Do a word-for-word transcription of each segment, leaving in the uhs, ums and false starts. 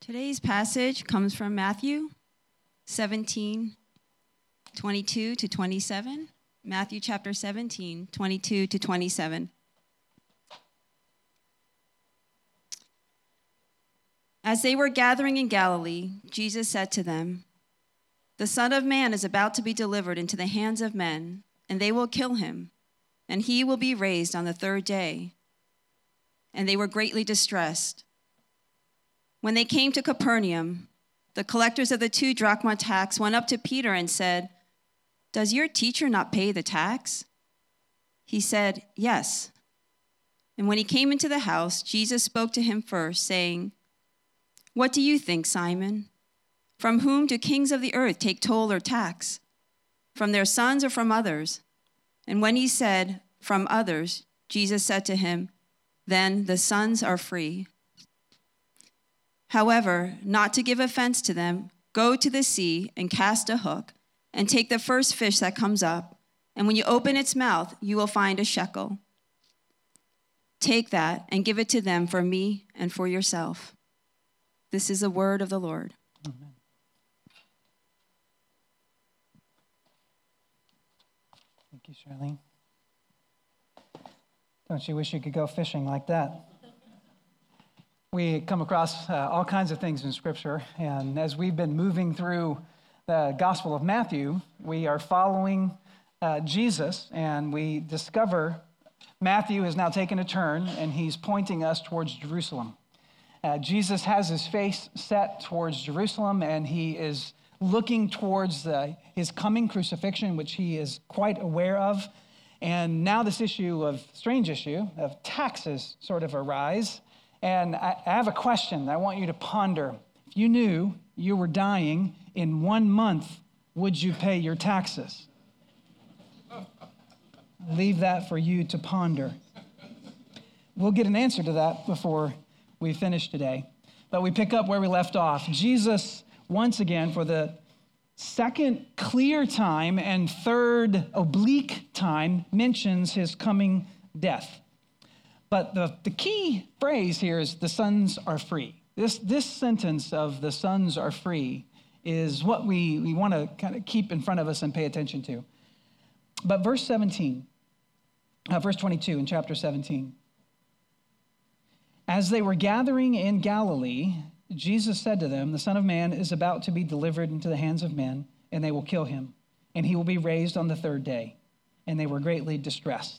Today's passage comes from Matthew seventeen, twenty-two to twenty-seven. Matthew chapter seventeen, twenty-two to twenty-seven. As they were gathering in Galilee, Jesus said to them, "The Son of Man is about to be delivered into the hands of men, and they will kill him, and he will be raised on the third day." And they were greatly distressed. When they came to Capernaum, the collectors of the two drachma tax went up to Peter and said, "Does your teacher not pay the tax?" He said, "Yes." And when he came into the house, Jesus spoke to him first, saying, "What do you think, Simon? From whom do kings of the earth take toll or tax? From their sons or from others?" And when he said, "From others," Jesus said to him, "Then the sons are free. However, not to give offense to them, go to the sea and cast a hook and take the first fish that comes up, and when you open its mouth, you will find a shekel. Take that and give it to them for me and for yourself." This is the word of the Lord. Amen. Thank you, Charlene. Don't you wish you could go fishing like that? We come across uh, all kinds of things in Scripture, and as we've been moving through the Gospel of Matthew, we are following uh, Jesus, and we discover Matthew has now taken a turn, and he's pointing us towards Jerusalem. Uh, Jesus has his face set towards Jerusalem, and he is looking towards uh, his coming crucifixion, which he is quite aware of. And now this issue of, strange issue, of taxes sort of arise. And I, I have a question I want you to ponder. If you knew you were dying in one month, would you pay your taxes? Leave that for you to ponder. We'll get an answer to that before we finish today. But we pick up where we left off. Jesus, once again, for the second clear time and third oblique time, mentions his coming death. But the, the key phrase here is the sons are free. This, this sentence of the sons are free is what we, we want to kind of keep in front of us and pay attention to. But verse seventeen, uh, verse twenty-two in chapter seventeen. As they were gathering in Galilee, Jesus said to them, "The Son of Man is about to be delivered into the hands of men, and they will kill him, and he will be raised on the third day." And they were greatly distressed.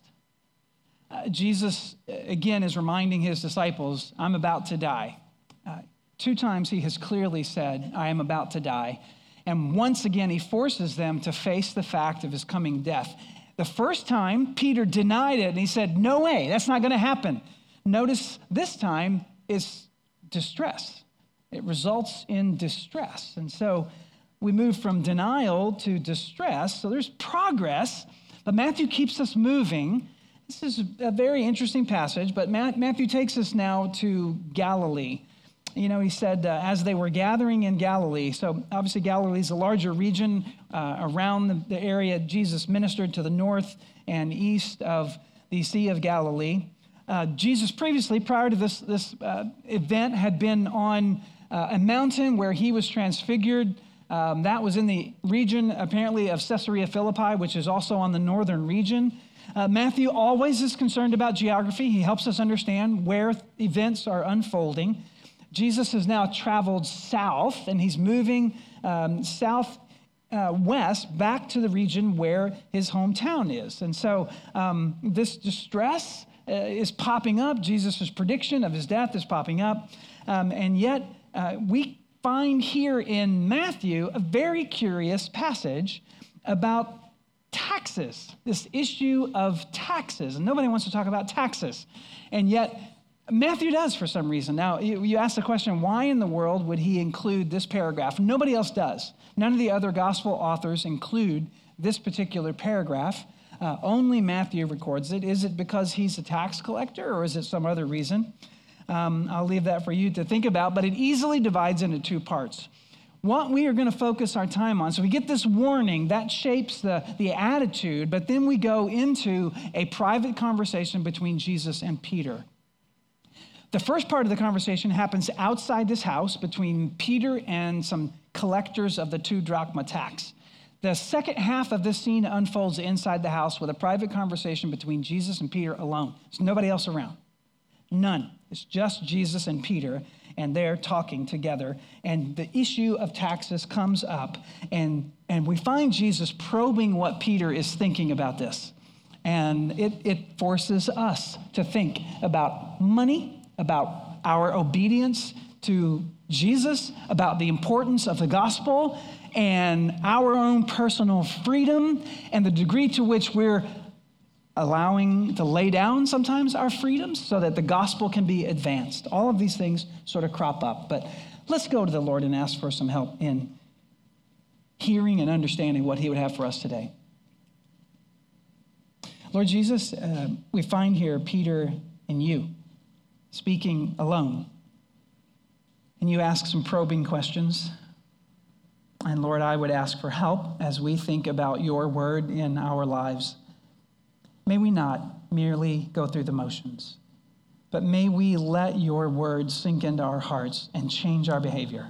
Uh, Jesus, again, is reminding his disciples, I'm about to die. Uh, two times he has clearly said, I am about to die. And once again, he forces them to face the fact of his coming death. The first time, Peter denied it, and he said, no way, that's not going to happen. Notice this time is distress. It results in distress. And so we move from denial to distress. So there's progress, but Matthew keeps us moving. This is a very interesting passage, but Matthew takes us now to Galilee. You know, he said, uh, as they were gathering in Galilee, so obviously Galilee is a larger region uh, around the, the area Jesus ministered to the north and east of the Sea of Galilee. Uh, Jesus previously, prior to this, this uh, event, had been on uh, a mountain where he was transfigured. Um, that was in the region, apparently, of Caesarea Philippi, which is also on the northern region. Uh, Matthew always is concerned about geography. He helps us understand where events are unfolding. Jesus has now traveled south, and he's moving um, south uh, west back to the region where his hometown is. And so um, this distress uh, is popping up. Jesus' prediction of his death is popping up. Um, and yet uh, we find here in Matthew a very curious passage about taxes, this issue of taxes. And nobody wants to talk about taxes. And yet Matthew does for some reason. Now, you, you ask the question, why in the world would he include this paragraph? Nobody else does. None of the other gospel authors include this particular paragraph. Uh, only Matthew records it. Is it because he's a tax collector, or is it some other reason? Um, I'll leave that for you to think about, but it easily divides into two parts. What we are going to focus our time on, so we get this warning, that shapes the, the attitude, but then we go into a private conversation between Jesus and Peter. The first part of the conversation happens outside this house between Peter and some collectors of the two drachma tax. The second half of this scene unfolds inside the house with a private conversation between Jesus and Peter alone. There's nobody else around. None. It's just Jesus and Peter, and they're talking together. And the issue of taxes comes up, and, and we find Jesus probing what Peter is thinking about this. And it, it forces us to think about money, about our obedience to Jesus, about the importance of the gospel, and our own personal freedom, and the degree to which we're allowing to lay down sometimes our freedoms so that the gospel can be advanced. All of these things sort of crop up. But let's go to the Lord and ask for some help in hearing and understanding what he would have for us today. Lord Jesus, uh, we find here Peter and you speaking alone. And you ask some probing questions. And Lord, I would ask for help as we think about your word in our lives. May we not merely go through the motions, but may we let your word sink into our hearts and change our behavior.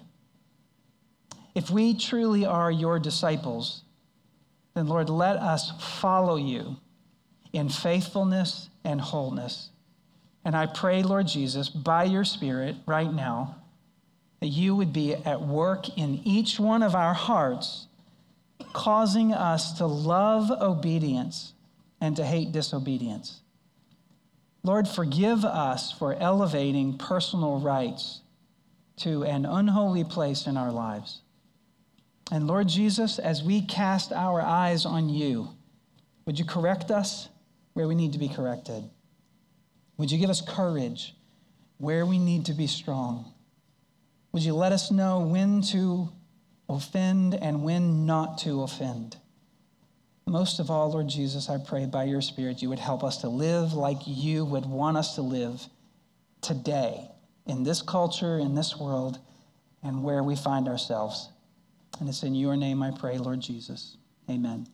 If we truly are your disciples, then Lord, let us follow you in faithfulness and wholeness. And I pray, Lord Jesus, by your Spirit right now, that you would be at work in each one of our hearts, causing us to love obedience and to hate disobedience. Lord, forgive us for elevating personal rights to an unholy place in our lives. And Lord Jesus, as we cast our eyes on you, would you correct us where we need to be corrected? Would you give us courage where we need to be strong? Would you let us know when to offend and when not to offend? Most of all, Lord Jesus, I pray by your Spirit you would help us to live like you would want us to live today in this culture, in this world, and where we find ourselves. And it's in your name I pray, Lord Jesus. Amen.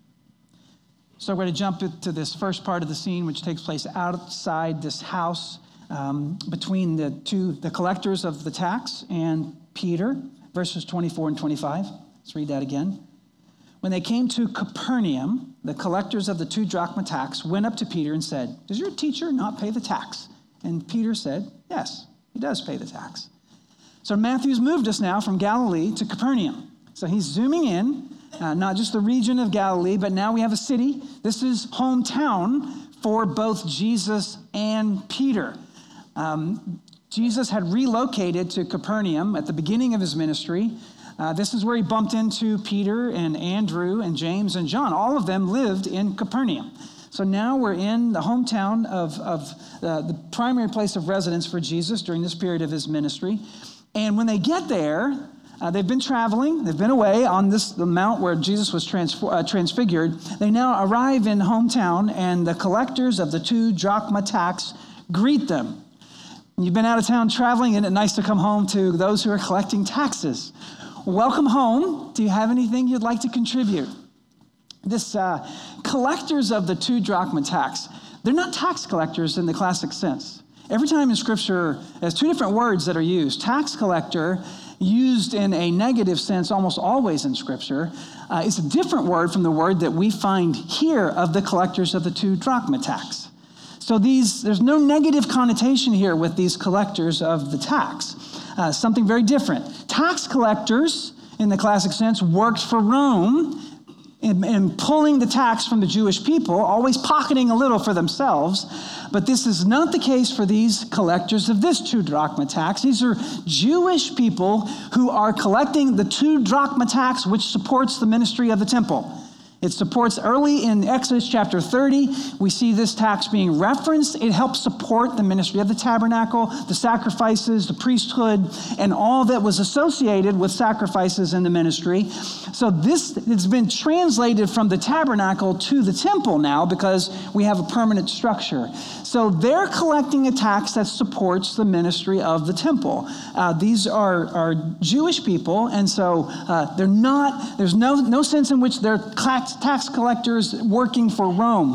So we're going to jump into this first part of the scene, which takes place outside this house um, between the two, the collectors of the tax and Peter, verses twenty-four and twenty-five. Let's read that again. When they came to Capernaum, the collectors of the two drachma tax went up to Peter and said, "Does your teacher not pay the tax?" And Peter said, "Yes, he does pay the tax." So Matthew's moved us now from Galilee to Capernaum. So he's zooming in, uh, not just the region of Galilee, but now we have a city. This is hometown for both Jesus and Peter. Um, Jesus had relocated to Capernaum at the beginning of his ministry. Uh, this is where he bumped into Peter and Andrew and James and John. All of them lived in Capernaum. So now we're in the hometown of, of uh, the primary place of residence for Jesus during this period of his ministry. And when they get there, uh, they've been traveling. They've been away on this the mount where Jesus was transfor- uh, transfigured. They now arrive in hometown, and the collectors of the two drachma tax greet them. You've been out of town traveling, isn't it nice to come home to those who are collecting taxes? Welcome home. Do you have anything you'd like to contribute? This uh, collectors of the two drachma tax, they're not tax collectors in the classic sense. Every time in Scripture, there's two different words that are used. Tax collector, used in a negative sense almost always in Scripture, uh, is a different word from the word that we find here of the collectors of the two drachma tax. So these, there's no negative connotation here with these collectors of the tax. Uh, something very different. Tax collectors, in the classic sense, worked for Rome in, in pulling the tax from the Jewish people, always pocketing a little for themselves. But this is not the case for these collectors of this two drachma tax. These are Jewish people who are collecting the two drachma tax, which supports the ministry of the temple. It supports early in Exodus chapter thirty. We see this tax being referenced. It helps support the ministry of the tabernacle, the sacrifices, the priesthood, and all that was associated with sacrifices in the ministry. So this has been translated from the tabernacle to the temple now because we have a permanent structure. So they're collecting a tax that supports the ministry of the temple. Uh, these are, are Jewish people, and so uh, they're not, there's no, no sense in which they're tax tax collectors working for Rome.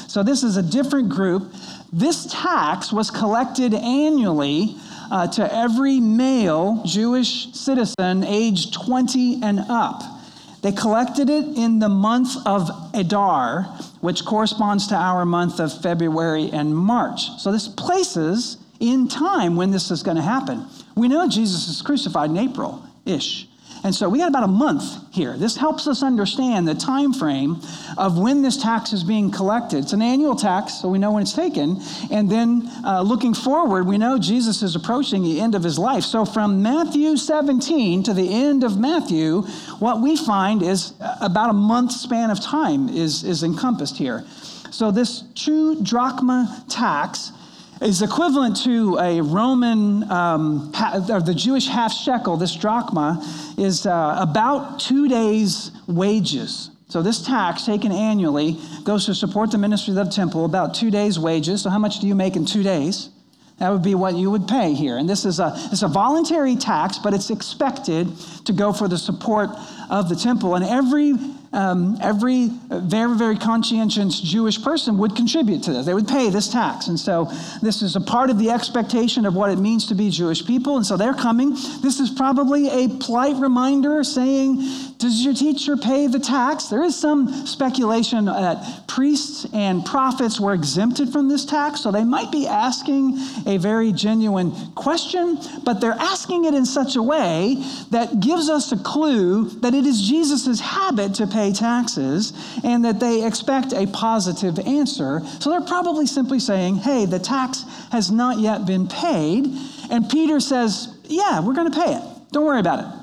So this is a different group. This tax was collected annually uh, to every male Jewish citizen aged twenty and up. They collected it in the month of Adar, which corresponds to our month of February and March. So this places in time when this is going to happen. We know Jesus is crucified in April-ish. And so we got about a month here. This helps us understand the time frame of when this tax is being collected. It's an annual tax, so we know when it's taken. And then uh, looking forward, we know Jesus is approaching the end of his life. So from Matthew seventeen to the end of Matthew, what we find is about a month span of time is, is encompassed here. So this two drachma tax is equivalent to a Roman, um, or the Jewish half shekel. This drachma is uh, about two days' wages. So this tax, taken annually, goes to support the ministry of the temple, about two days' wages. So how much do you make in two days? That would be what you would pay here. And this is a, it's a voluntary tax, but it's expected to go for the support of the temple. And every Um, every very, very conscientious Jewish person would contribute to this. They would pay this tax. And so this is a part of the expectation of what it means to be Jewish people. And so they're coming. This is probably a polite reminder saying, does your teacher pay the tax? There is some speculation that priests and prophets were exempted from this tax. So they might be asking a very genuine question, but they're asking it in such a way that gives us a clue that it is Jesus's habit to pay taxes and that they expect a positive answer. So they're probably simply saying, hey, the tax has not yet been paid. And Peter says, yeah, we're going to pay it. Don't worry about it.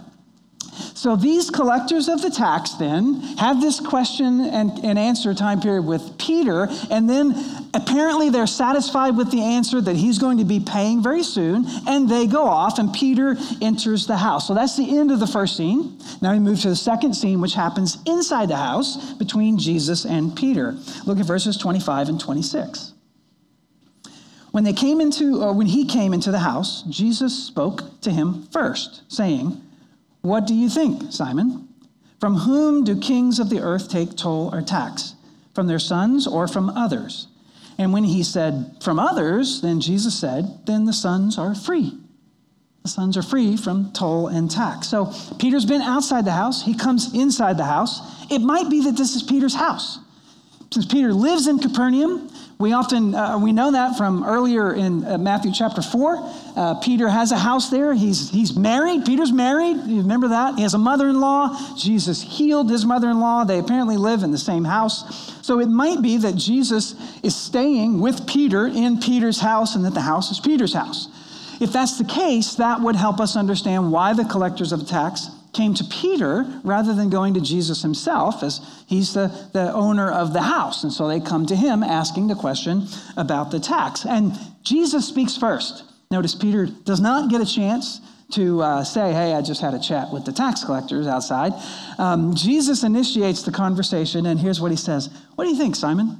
So these collectors of the tax then have this question and, and answer time period with Peter, and then apparently they're satisfied with the answer that he's going to be paying very soon, and they go off, and Peter enters the house. So that's the end of the first scene. Now we move to the second scene, which happens inside the house between Jesus and Peter. Look at verses twenty-five and twenty-six. When they came into, or when he came into the house, Jesus spoke to him first, saying, "What do you think, Simon? From whom do kings of the earth take toll or tax? From their sons or from others?" And when he said, "From others," then Jesus said, "Then the sons are free. The sons are free from toll and tax." So Peter's been outside the house. He comes inside the house. It might be that this is Peter's house. Since Peter lives in Capernaum, we often, uh, we know that from earlier in uh, Matthew chapter four. Uh, Peter has a house there. He's, he's married. Peter's married. You remember that? He has a mother-in-law. Jesus healed his mother-in-law. They apparently live in the same house. So it might be that Jesus is staying with Peter in Peter's house and that the house is Peter's house. If that's the case, that would help us understand why the collectors of the tax came to Peter rather than going to Jesus himself, as he's the, the owner of the house. And so they come to him asking the question about the tax. And Jesus speaks first. Notice Peter does not get a chance to uh, say, hey, I just had a chat with the tax collectors outside. Um, Jesus initiates the conversation, and here's what he says. "What do you think, Simon?"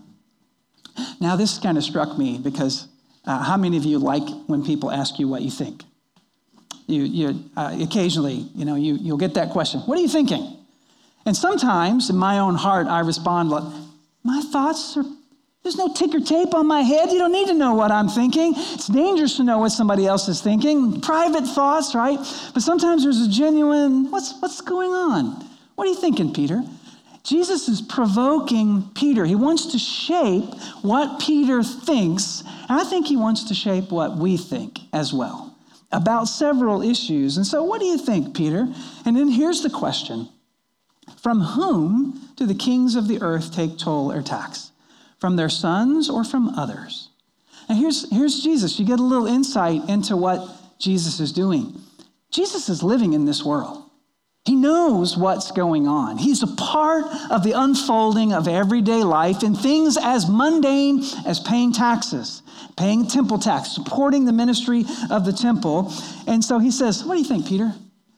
Now, this kind of struck me because uh, how many of you like when people ask you what you think? You, you uh, occasionally, you know, you, you'll get that question. What are you thinking? And sometimes in my own heart, I respond like, my thoughts are, there's no ticker tape on my head. You don't need to know what I'm thinking. It's dangerous to know what somebody else is thinking. Private thoughts, right? But sometimes there's a genuine, what's, what's going on? What are you thinking, Peter? Jesus is provoking Peter. He wants to shape what Peter thinks. And I think he wants to shape what we think as well about several issues. And so what do you think, Peter? And then here's the question. From whom do the kings of the earth take toll or tax? From their sons or from others? And here's, here's Jesus. You get a little insight into what Jesus is doing. Jesus is living in this world. He knows what's going on. He's a part of the unfolding of everyday life in things as mundane as paying taxes, paying temple tax, supporting the ministry of the temple. And so he says, what do you think, Peter?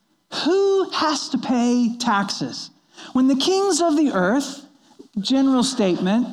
Who has to pay taxes? When the kings of the earth, general statement,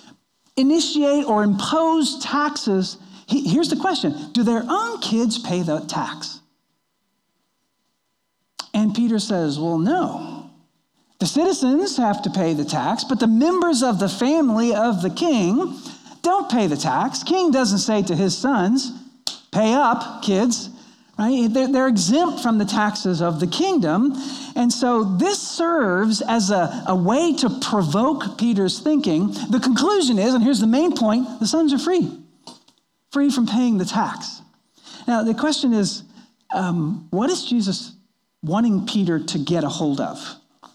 initiate or impose taxes, he, here's the question. Do their own kids pay the tax? And Peter says, well, no. The citizens have to pay the tax, but the members of the family of the king don't pay the tax. King doesn't say to his sons, pay up, kids, right? They're, they're exempt from the taxes of the kingdom. And so this serves as a, a way to provoke Peter's thinking. The conclusion is, and here's the main point, the sons are free, free from paying the tax. Now, the question is, um, what is Jesus wanting Peter to get a hold of?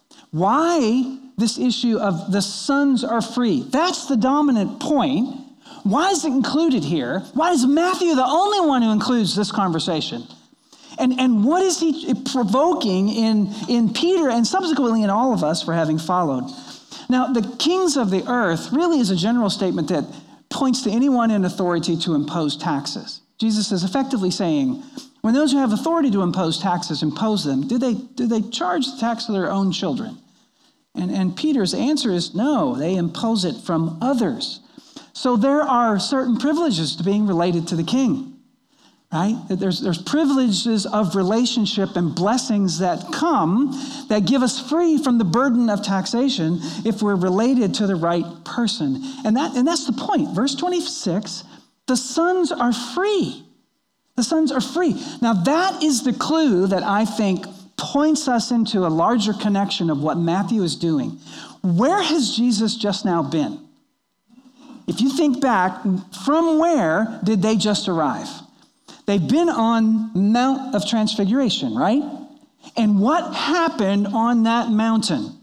Why this issue of the sons are free? That's the dominant point. Why is it included here? Why is Matthew the only one who includes this conversation? And, and what is he provoking in, in Peter and subsequently in all of us for having followed? Now, the kings of the earth really is a general statement that points to anyone in authority to impose taxes. Jesus is effectively saying, when those who have authority to impose taxes impose them, do they, do they charge the tax of their own children? And, and Peter's answer is no, they impose it from others. So there are certain privileges to being related to the king, right? There's, there's privileges of relationship and blessings that come that give us free from the burden of taxation if we're related to the right person. And, that, and that's the point. Verse twenty-six, the sons are free. The sons are free. Now that is the clue that I think points us into a larger connection of what Matthew is doing. Where has Jesus just now been? If you think back, from where did they just arrive? They've been on Mount of Transfiguration, right? And what happened on that mountain?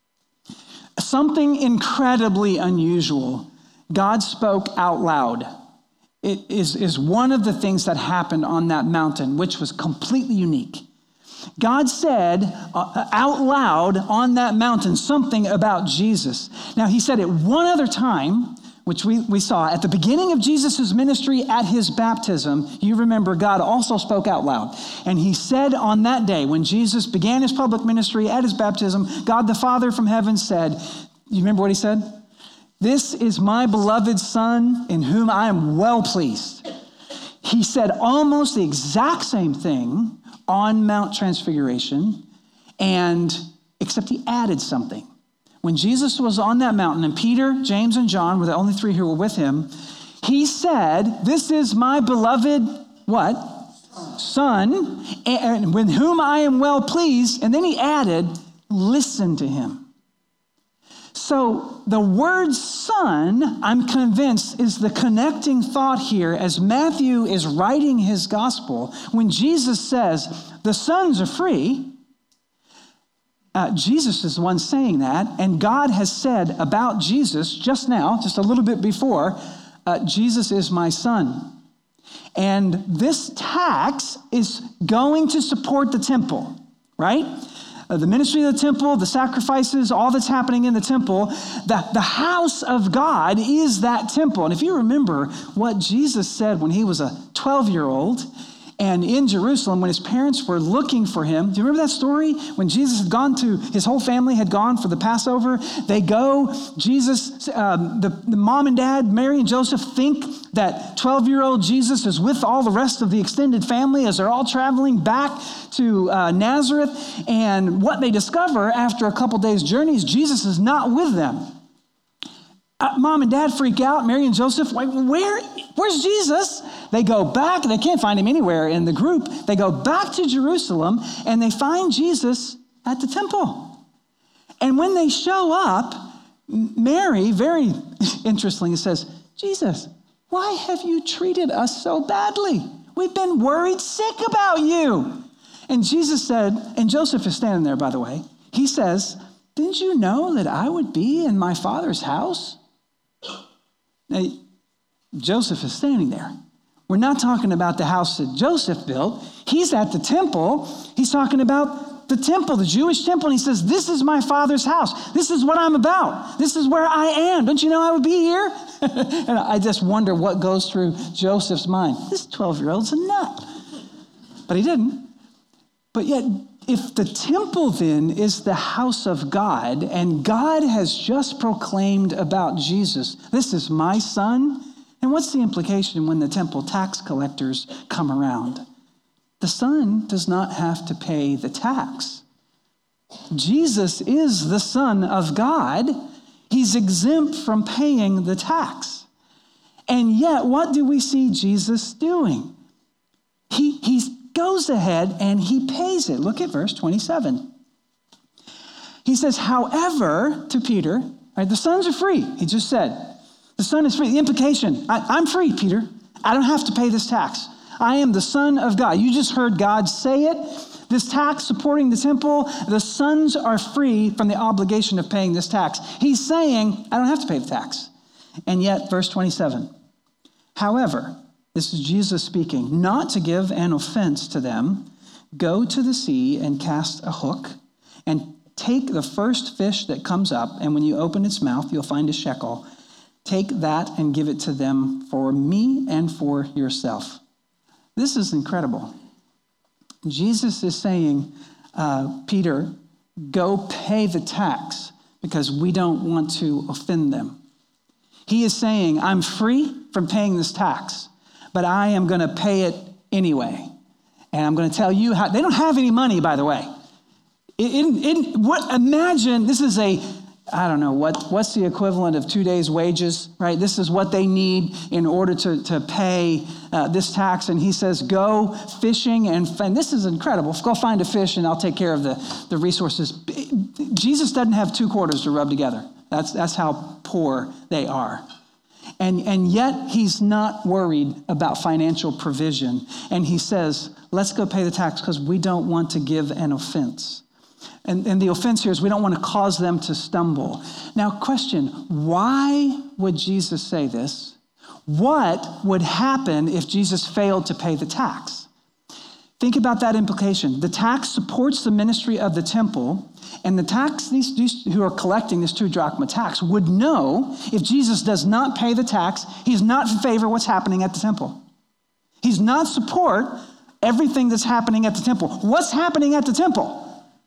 Something incredibly unusual. God spoke out loud. It is, is one of the things that happened on that mountain, which was completely unique. God said uh, out loud on that mountain something about Jesus. Now, he said it one other time, which we, we saw at the beginning of Jesus' ministry at his baptism. You remember God also spoke out loud. And he said on that day when Jesus began his public ministry at his baptism, God the Father from heaven said, you remember what he said? This is my beloved Son in whom I am well pleased. He said almost the exact same thing on Mount Transfiguration, and except he added something. When Jesus was on that mountain, and Peter, James, and John were the only three who were with him, he said, this is my beloved, what? Son, and with whom I am well pleased. And then he added, listen to him. So the word son, I'm convinced, is the connecting thought here as Matthew is writing his gospel. When Jesus says, the sons are free, uh, Jesus is the one saying that. And God has said about Jesus just now, just a little bit before, uh, Jesus is my son. And this tax is going to support the temple, right? Uh, the ministry of the temple, the sacrifices, all that's happening in the temple. The, the house of God is that temple. And if you remember what Jesus said when he was a twelve-year-old and in Jerusalem, when his parents were looking for him, do you remember that story? When Jesus had gone to, his whole family had gone for the Passover. They go, Jesus, um, the, the mom and dad, Mary and Joseph, think that twelve-year-old Jesus is with all the rest of the extended family as they're all traveling back to uh, Nazareth. And what they discover after a couple days' journey is Jesus is not with them. Uh, mom and dad freak out. Mary and Joseph, wait, where, where's Jesus? They go back. They can't find him anywhere in the group. They go back to Jerusalem and they find Jesus at the temple. And when they show up, Mary, very interestingly, says, Jesus, why have you treated us so badly? We've been worried sick about you. And Jesus said, and Joseph is standing there, by the way. He says, didn't you know that I would be in my Father's house? Now, Joseph is standing there. We're not talking about the house that Joseph built. He's at the temple. He's talking about the temple, the Jewish temple. And he says, this is my Father's house. This is what I'm about. This is where I am. Don't you know I would be here? And I just wonder what goes through Joseph's mind. This twelve-year-old's a nut. But he didn't. But yet, if the temple then is the house of God, and God has just proclaimed about Jesus, this is my son, and what's the implication when the temple tax collectors come around? The son does not have to pay the tax. Jesus is the Son of God. He's exempt from paying the tax. And yet, what do we see Jesus doing? He, he goes ahead and he pays it. Look at verse twenty-seven. He says, however, to Peter, right, the sons are free. He just said, the son is free. The implication, I, I'm free, Peter. I don't have to pay this tax. I am the Son of God. You just heard God say it. This tax supporting the temple, the sons are free from the obligation of paying this tax. He's saying, I don't have to pay the tax. And yet, verse twenty-seven, however, this is Jesus speaking, not to give an offense to them, go to the sea and cast a hook and take the first fish that comes up, and when you open its mouth, you'll find a shekel. Take that and give it to them for me and for yourself. This is incredible. Jesus is saying, uh, Peter, go pay the tax because we don't want to offend them. He is saying, I'm free from paying this tax, but I am going to pay it anyway. And I'm going to tell you how, they don't have any money, by the way. In, in, what, imagine, this is a, I don't know, what, what's the equivalent of two days' wages, right? This is what they need in order to, to pay uh, this tax. And he says, go fishing, and, and this is incredible. Go find a fish and I'll take care of the, the resources. Jesus doesn't have two quarters to rub together. That's, that's how poor they are. And, and yet he's not worried about financial provision. And he says, let's go pay the tax because we don't want to give an offense. And, and the offense here is we don't want to cause them to stumble. Now, question, why would Jesus say this? What would happen if Jesus failed to pay the tax? Think about that implication. The tax supports the ministry of the temple, and the tax, these, these who are collecting this two drachma tax would know if Jesus does not pay the tax, he's not in favor of what's happening at the temple. He's not support everything that's happening at the temple. What's happening at the temple?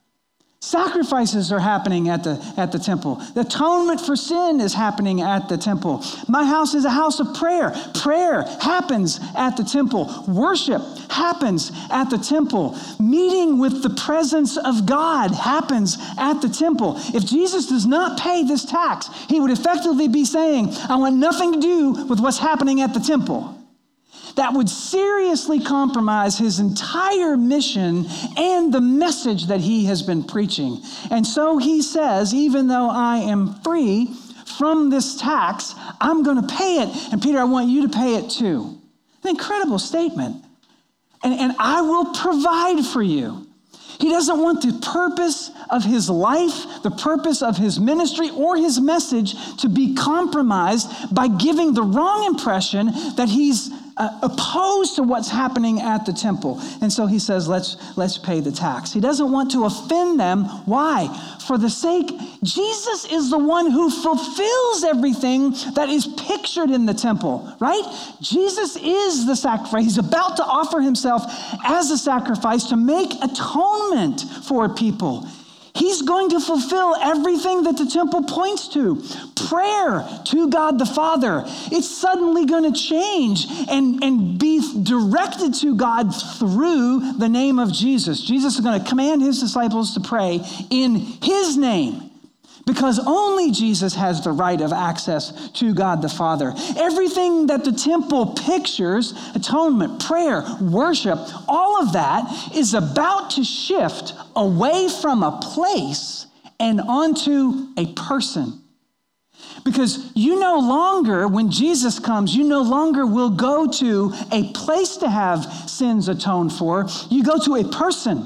Sacrifices are happening at the, at the temple. The atonement for sin is happening at the temple. My house is a house of prayer. Prayer happens at the temple. Worship happens at the temple. Meeting with the presence of God happens at the temple. If Jesus does not pay this tax, he would effectively be saying, I want nothing to do with what's happening at the temple. That would seriously compromise his entire mission and the message that he has been preaching. And so he says, even though I am free from this tax, I'm going to pay it. And Peter, I want you to pay it too. An incredible statement. And, and I will provide for you. He doesn't want the purpose of his life, the purpose of his ministry, or his message to be compromised by giving the wrong impression that he's uh, opposed to what's happening at the temple. And so he says, let's, let's pay the tax. He doesn't want to offend them. Why? For the sake, Jesus is the one who fulfills everything that is pictured in the temple, right? Jesus is the sacrifice. He's about to offer himself as a sacrifice to make atonement for people. He's going to fulfill everything that the temple points to. Prayer to God the Father. It's suddenly going to change and, and be directed to God through the name of Jesus. Jesus is going to command his disciples to pray in his name, because only Jesus has the right of access to God the Father. Everything that the temple pictures, atonement, prayer, worship, all of that is about to shift away from a place and onto a person. Because you no longer, when Jesus comes, you no longer will go to a place to have sins atoned for. You go to a person.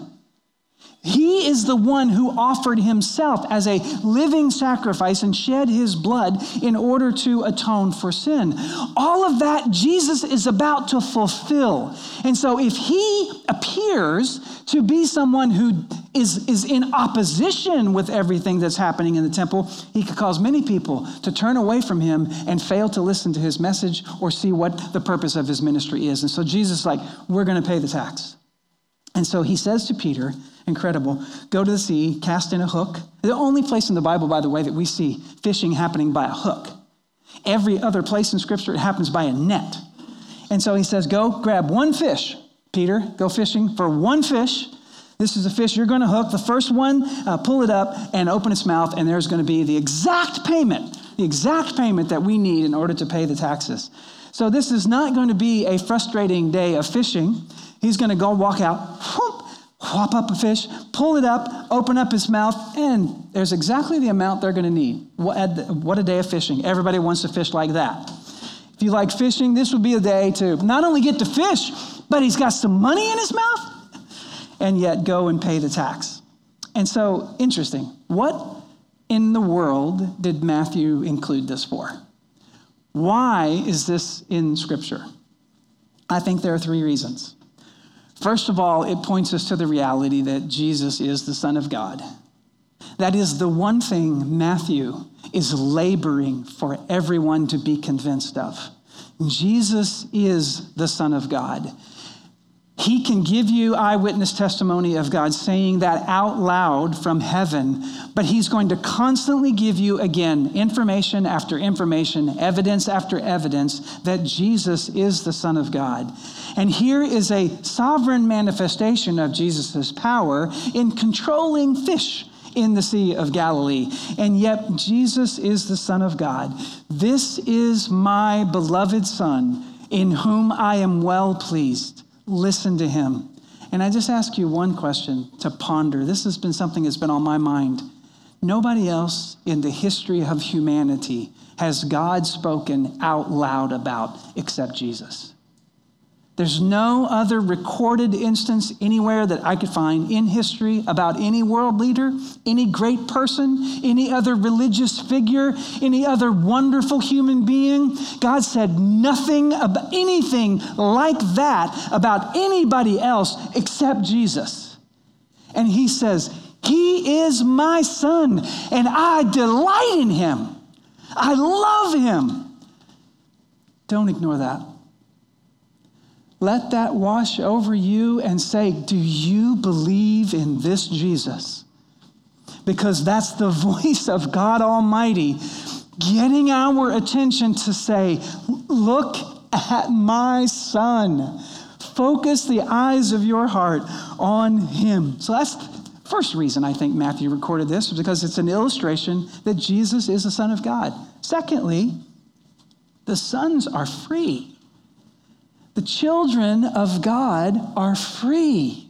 He is the one who offered himself as a living sacrifice and shed his blood in order to atone for sin. All of that Jesus is about to fulfill. And so if he appears to be someone who is, is in opposition with everything that's happening in the temple, he could cause many people to turn away from him and fail to listen to his message or see what the purpose of his ministry is. And so Jesus is like, we're going to pay the tax. And so he says to Peter, incredible, go to the sea, cast in a hook. The only place in the Bible, by the way, that we see fishing happening by a hook. Every other place in Scripture, it happens by a net. And so he says, go grab one fish, Peter, go fishing for one fish, This is a fish you're going to hook. The first one, uh, pull it up and open its mouth, and there's going to be the exact payment, the exact payment that we need in order to pay the taxes. So this is not going to be a frustrating day of fishing. He's going to go walk out, whoop, whop up a fish, pull it up, open up his mouth, and there's exactly the amount they're going to need. What, what a day of fishing. Everybody wants to fish like that. If you like fishing, this would be a day to not only get to fish, but he's got some money in his mouth, and yet go and pay the tax. And so, interesting. What in the world did Matthew include this for? Why is this in Scripture? I think there are three reasons. First of all, it points us to the reality that Jesus is the Son of God. That is the one thing Matthew is laboring for everyone to be convinced of. Jesus is the Son of God. He can give you eyewitness testimony of God saying that out loud from heaven, but he's going to constantly give you, again, information after information, evidence after evidence that Jesus is the Son of God. And here is a sovereign manifestation of Jesus' power in controlling fish in the Sea of Galilee. And yet Jesus is the Son of God. This is my beloved Son, in whom I am well pleased. Listen to him. And I just ask you one question to ponder. This has been something that's been on my mind. Nobody else in the history of humanity has God spoken out loud about except Jesus. There's no other recorded instance anywhere that I could find in history about any world leader, any great person, any other religious figure, any other wonderful human being. God said nothing about anything like that about anybody else except Jesus. And he says, he is my Son, and I delight in him. I love him. Don't ignore that. Let that wash over you and say, do you believe in this Jesus? Because that's the voice of God Almighty getting our attention to say, look at my Son. Focus the eyes of your heart on him. So that's the first reason I think Matthew recorded this, because it's an illustration that Jesus is the Son of God. Secondly, the sons are free. The children of God are free.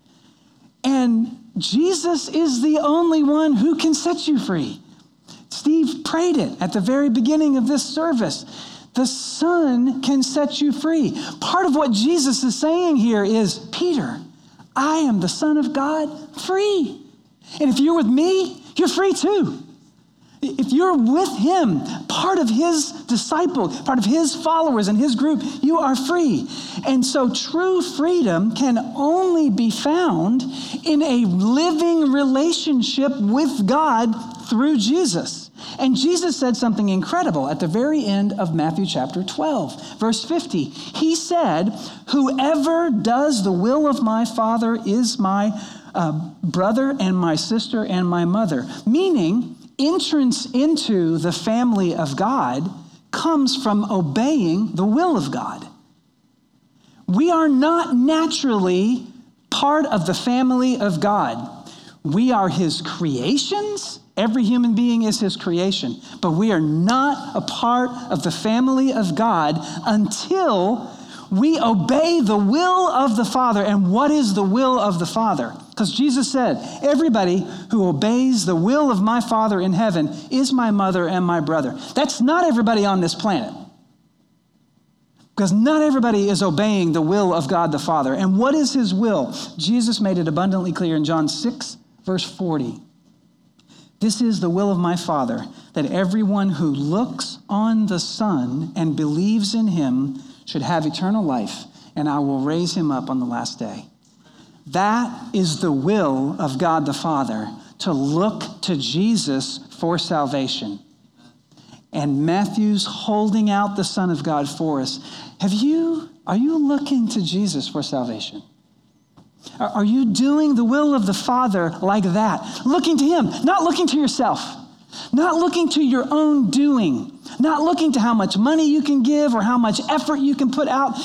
And Jesus is the only one who can set you free. Steve prayed it at the very beginning of this service. The Son can set you free. Part of what Jesus is saying here is, Peter, I am the Son of God, free. And if you're with me, you're free too. If you're with him, part of his disciples, part of his followers and his group, you are free. And so true freedom can only be found in a living relationship with God through Jesus. And Jesus said something incredible at the very end of Matthew chapter twelve, verse fifty. He said, whoever does the will of my Father is my uh, brother and my sister and my mother. Meaning, entrance into the family of God comes from obeying the will of God. We are not naturally part of the family of God. We are his creations. Every human being is his creation. But we are not a part of the family of God until we obey the will of the Father. And what is the will of the Father? Because Jesus said, everybody who obeys the will of my Father in heaven is my mother and my brother. That's not everybody on this planet. Because not everybody is obeying the will of God the Father. And what is his will? Jesus made it abundantly clear in John six, verse forty. This is the will of my Father, that everyone who looks on the Son and believes in him should have eternal life, and I will raise him up on the last day. That is the will of God the Father, to look to Jesus for salvation. And Matthew's holding out the Son of God for us. Have you, are you looking to Jesus for salvation? Are you doing the will of the Father like that? Looking to him, not looking to yourself, not looking to your own doing, not looking to how much money you can give or how much effort you can put out.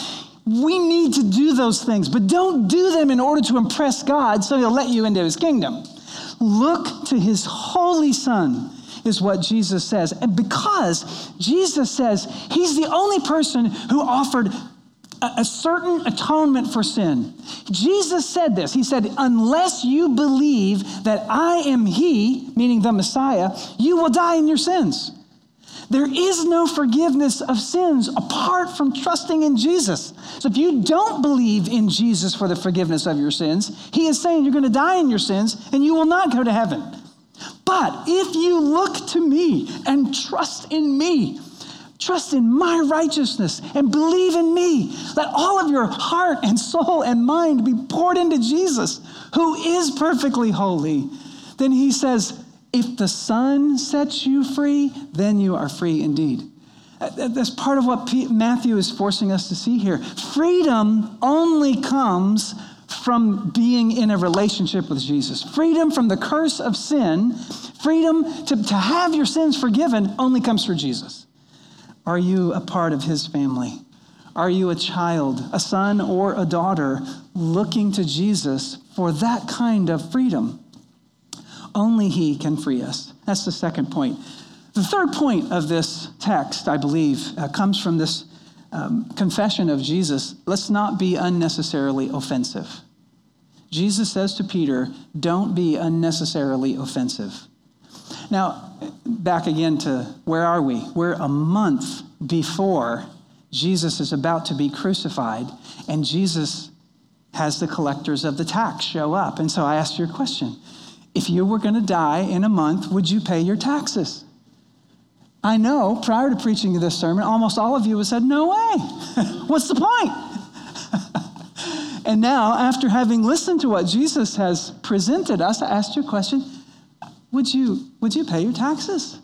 We need to do those things, but don't do them in order to impress God so he'll let you into his kingdom. Look to his holy Son is what Jesus says. And because Jesus says he's the only person who offered a, a certain atonement for sin. Jesus said this. He said, unless you believe that I am he, meaning the Messiah, you will die in your sins. There is no forgiveness of sins apart from trusting in Jesus. So if you don't believe in Jesus for the forgiveness of your sins, he is saying you're going to die in your sins and you will not go to heaven. But if you look to me and trust in me, trust in my righteousness and believe in me, let all of your heart and soul and mind be poured into Jesus, who is perfectly holy, then he says, if the Son sets you free, then you are free indeed. That's part of what Matthew is forcing us to see here. Freedom only comes from being in a relationship with Jesus. Freedom from the curse of sin, freedom to, to have your sins forgiven only comes through Jesus. Are you a part of his family? Are you a child, a son or a daughter looking to Jesus for that kind of freedom? Only he can free us. That's the second point. The third point of this text, I believe, uh, comes from this um, confession of Jesus. Let's not be unnecessarily offensive. Jesus says to Peter, don't be unnecessarily offensive. Now, back again to where are we? We're a month before Jesus is about to be crucified, and Jesus has the collectors of the tax show up. And so I asked you a question. If you were going to die in a month, would you pay your taxes? I know prior to preaching this sermon, almost all of you have said, no way. What's the point? And now, after having listened to what Jesus has presented us, I asked you a question. Would you, would you pay your taxes?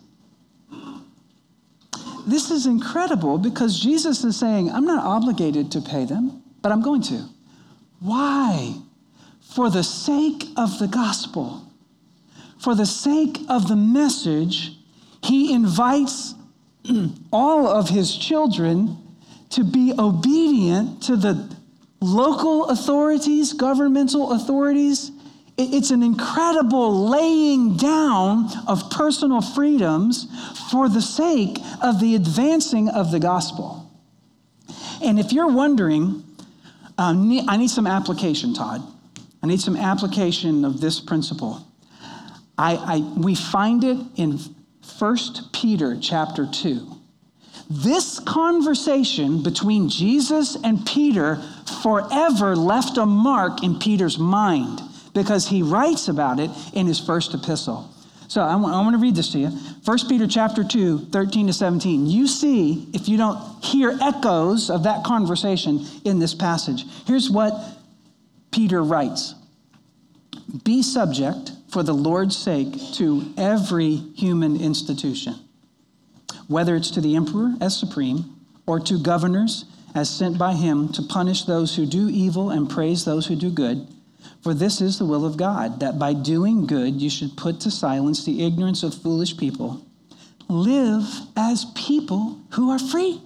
This is incredible because Jesus is saying, I'm not obligated to pay them, but I'm going to. Why? For the sake of the gospel. For the sake of the message, he invites all of his children to be obedient to the local authorities, governmental authorities. It's an incredible laying down of personal freedoms for the sake of the advancing of the gospel. And if you're wondering, um, I need some application, Todd. I need some application of this principle. I, I, we find it in First Peter chapter two. This conversation between Jesus and Peter forever left a mark in Peter's mind because he writes about it in his first epistle. So I want, I want to read this to you. First Peter chapter two, thirteen to seventeen. You see, if you don't hear echoes of that conversation in this passage, here's what Peter writes. Be subject for the Lord's sake to every human institution, whether it's to the emperor as supreme or to governors as sent by him to punish those who do evil and praise those who do good. For this is the will of God, that by doing good you should put to silence the ignorance of foolish people. Live as people who are free,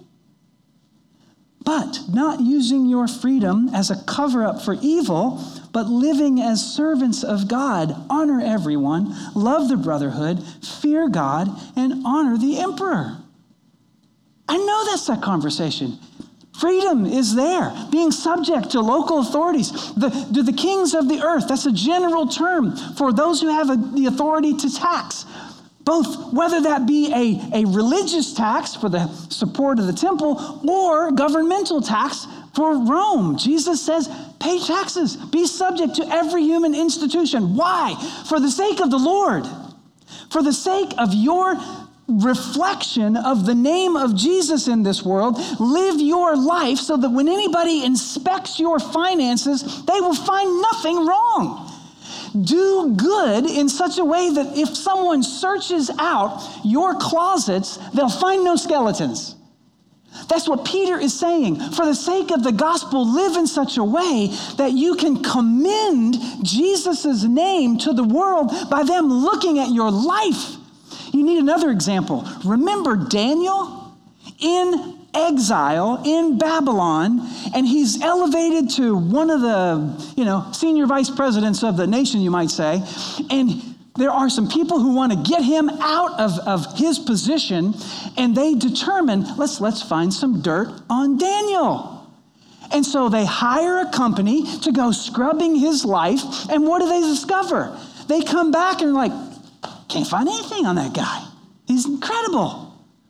but not using your freedom as a cover-up for evil, but living as servants of God. Honor everyone, love the brotherhood, fear God, and honor the emperor. I know that's that conversation. Freedom is there, being subject to local authorities. The, the, the kings of the earth, that's a general term for those who have a, the authority to tax. Both, whether that be a, a religious tax for the support of the temple or governmental tax for Rome. Jesus says, pay taxes, be subject to every human institution. Why? For the sake of the Lord, for the sake of your reflection of the name of Jesus in this world. Live your life so that when anybody inspects your finances, they will find nothing wrong. Do good in such a way that if someone searches out your closets, they'll find no skeletons. That's what Peter is saying. For the sake of the gospel, live in such a way that you can commend Jesus' name to the world by them looking at your life. You need another example. Remember Daniel in exile in Babylon, and he's elevated to one of the, you know, senior vice presidents of the nation, you might say. And there are some people who want to get him out of, of his position, and they determine, let's, let's find some dirt on Daniel. And so they hire a company to go scrubbing his life, and what do they discover? They come back and are like, can't find anything on that guy. He's incredible.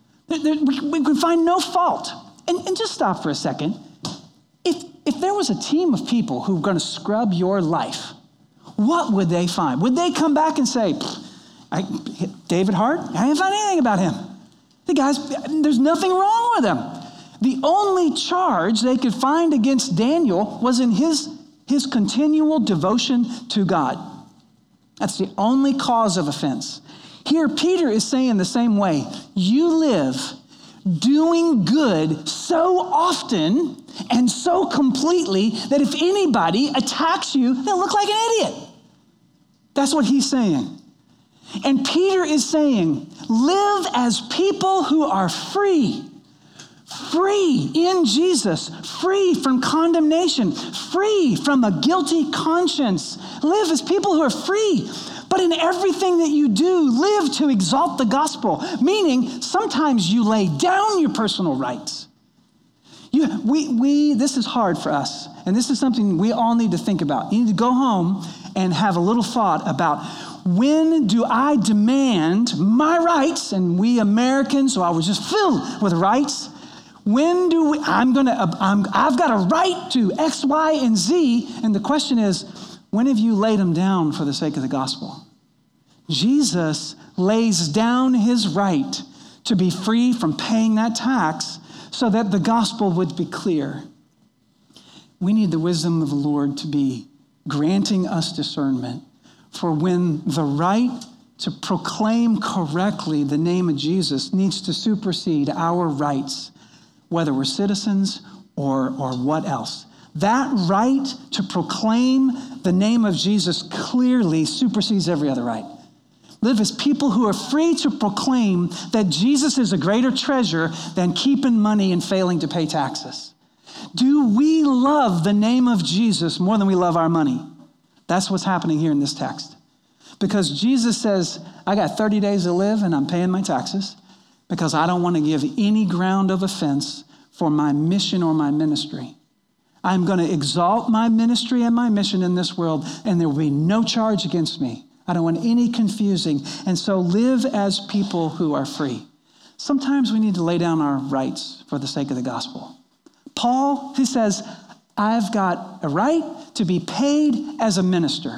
We can find no fault. And, and just stop for a second. If, if there was a team of people who were going to scrub your life, what would they find? Would they come back and say, I, David Hart, I didn't find anything about him. The guy's, there's nothing wrong with him. The only charge they could find against Daniel was in his, his continual devotion to God. That's the only cause of offense. Here, Peter is saying the same way. You live doing good so often and so completely that if anybody attacks you, they'll look like an idiot. That's what he's saying. And Peter is saying, live as people who are free. Free in Jesus, free from condemnation, free from a guilty conscience. Live as people who are free. But in everything that you do, live to exalt the gospel, meaning sometimes you lay down your personal rights. You, we, we, this is hard for us, and this is something we all need to think about. You need to go home and have a little thought about, when do I demand my rights? And we Americans, so I was just filled with rights. When do we, I'm gonna, I'm, I've got a right to X, Y, and Z, and the question is, when have you laid them down for the sake of the gospel? Jesus lays down his right to be free from paying that tax so that the gospel would be clear. We need the wisdom of the Lord to be granting us discernment for when the right to proclaim correctly the name of Jesus needs to supersede our rights, whether we're citizens or, or what else. That right to proclaim the name of Jesus clearly supersedes every other right. Live as people who are free to proclaim that Jesus is a greater treasure than keeping money and failing to pay taxes. Do we love the name of Jesus more than we love our money? That's what's happening here in this text. Because Jesus says, I got thirty days to live and I'm paying my taxes because I don't want to give any ground of offense for my mission or my ministry. I'm going to exalt my ministry and my mission in this world, and there will be no charge against me. I don't want any confusing. And so live as people who are free. Sometimes we need to lay down our rights for the sake of the gospel. Paul, he says, I've got a right to be paid as a minister.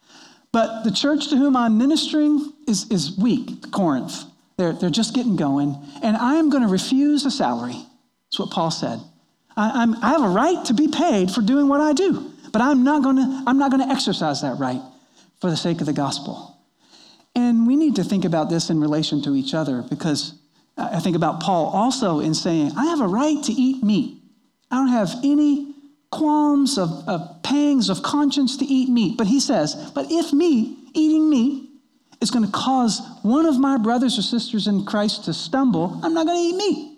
But the church to whom I'm ministering is, is weak, Corinth. They're, they're just getting going. And I'm going to refuse a salary. That's what Paul said. I, I'm, I have a right to be paid for doing what I do, but I'm not going to, I'm not going to exercise that right for the sake of the gospel. And we need to think about this in relation to each other, because I think about Paul also in saying, I have a right to eat meat. I don't have any qualms of, of pangs of conscience to eat meat. But he says, but if me eating meat is going to cause one of my brothers or sisters in Christ to stumble, I'm not going to eat meat.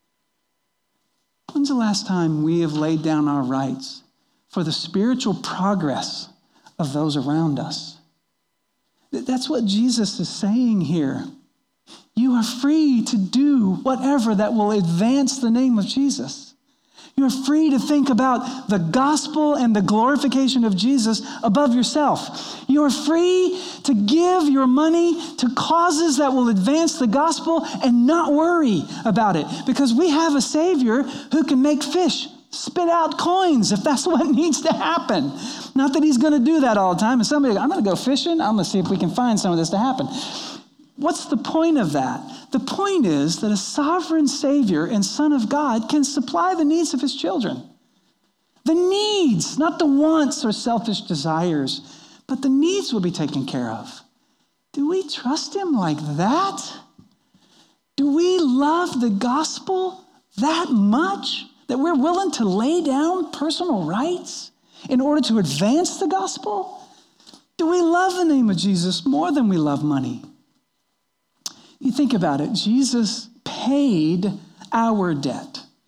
When's the last time we have laid down our rights for the spiritual progress of those around us? That's what Jesus is saying here. You are free to do whatever that will advance the name of Jesus. You're free to think about the gospel and the glorification of Jesus above yourself. You're free to give your money to causes that will advance the gospel and not worry about it, because we have a Savior who can make fish spit out coins if that's what needs to happen. Not that he's going to do that all the time. And somebody, I'm going to go fishing. I'm going to see if we can find some of this to happen. What's the point of that? The point is that a sovereign Savior and Son of God can supply the needs of his children. The needs, not the wants or selfish desires, but the needs will be taken care of. Do we trust him like that? Do we love the gospel that much that we're willing to lay down personal rights in order to advance the gospel? Do we love the name of Jesus more than we love money? You think about it. Jesus paid our debt.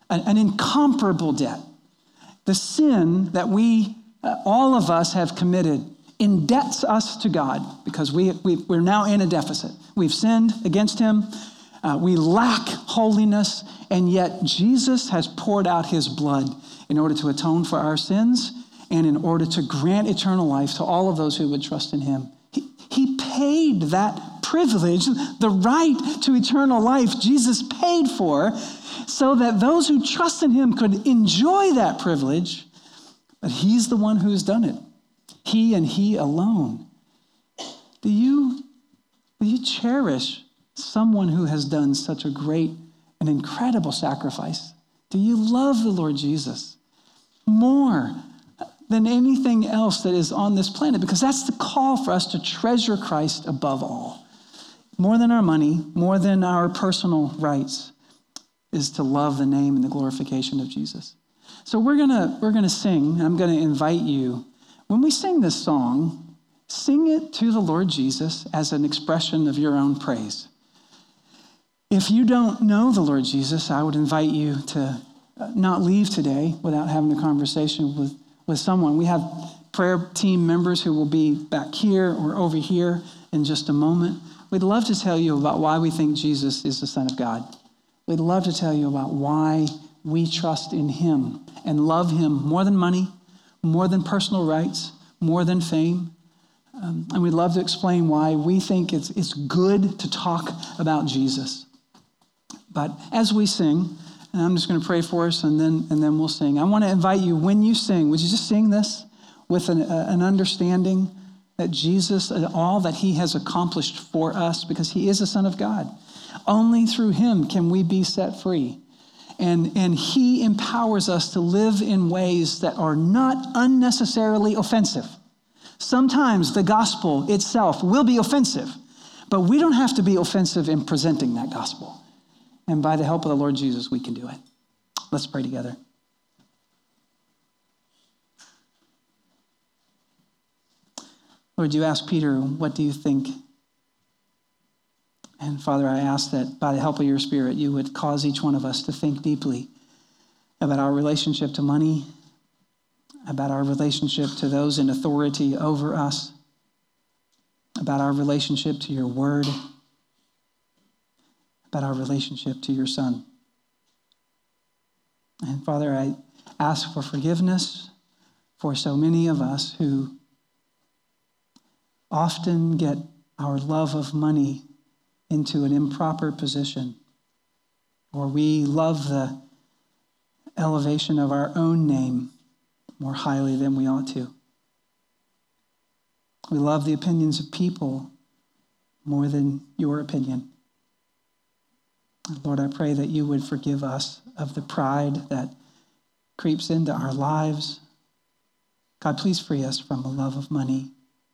an, an incomparable debt. The sin that we, uh, all of us have committed indebts us to God because we, we, we're now in a deficit. We've sinned against him. Uh, we lack holiness, and yet Jesus has poured out his blood in order to atone for our sins and in order to grant eternal life to all of those who would trust in him. He, he paid that privilege, the right to eternal life, Jesus paid for so that those who trust in him could enjoy that privilege, but he's the one who's done it. He and he alone. Do you, do you cherish someone who has done such a great and incredible sacrifice? Do you love the Lord Jesus more than anything else that is on this planet? Because that's the call for us to treasure Christ above all. More than our money, more than our personal rights, is to love the name and the glorification of Jesus. So we're gonna we're gonna sing. I'm gonna invite you. When we sing this song, sing it to the Lord Jesus as an expression of your own praise. If you don't know the Lord Jesus, I would invite you to not leave today without having a conversation with, with someone. We have prayer team members who will be back here or over here in just a moment. We'd love to tell you about why we think Jesus is the Son of God. We'd love to tell you about why we trust in him and love him more than money, more than personal rights, more than fame. Um, and we'd love to explain why we think it's, it's good to talk about Jesus. But as we sing, and I'm just going to pray for us and then, and then we'll sing. I want to invite you, when you sing, would you just sing this with an, uh, an understanding that Jesus, all that he has accomplished for us, because he is the Son of God. Only through him can we be set free. And, and he empowers us to live in ways that are not unnecessarily offensive. Sometimes the gospel itself will be offensive, but we don't have to be offensive in presenting that gospel. And by the help of the Lord Jesus, we can do it. Let's pray together. Lord, you asked Peter, what do you think? And Father, I ask that by the help of your Spirit, you would cause each one of us to think deeply about our relationship to money, about our relationship to those in authority over us, about our relationship to your word, about our relationship to your Son. And Father, I ask for forgiveness for so many of us who often get our love of money into an improper position, or we love the elevation of our own name more highly than we ought to. We love the opinions of people more than your opinion. Lord, I pray that you would forgive us of the pride that creeps into our lives. God, please free us from a love of money.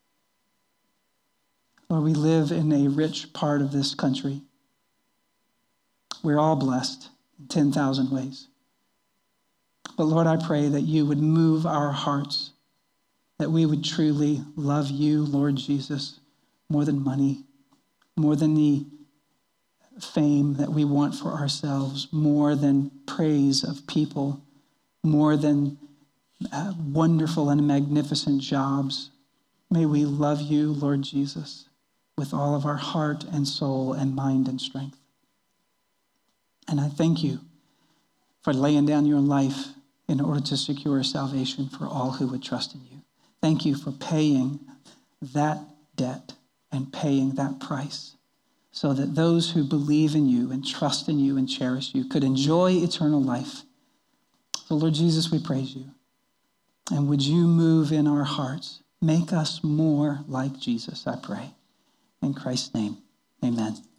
Lord, we live in a rich part of this country. We're all blessed in ten thousand ways. But Lord, I pray that you would move our hearts, that we would truly love you, Lord Jesus, more than money, more than the fame that we want for ourselves, more than praise of people, more than uh, wonderful and magnificent jobs. May we love you, Lord Jesus, with all of our heart and soul and mind and strength. And I thank you for laying down your life in order to secure salvation for all who would trust in you. Thank you for paying that debt and paying that price so that those who believe in you and trust in you and cherish you could enjoy eternal life. So Lord Jesus, we praise you. And would you move in our hearts? Make us more like Jesus, I pray. In Christ's name, amen.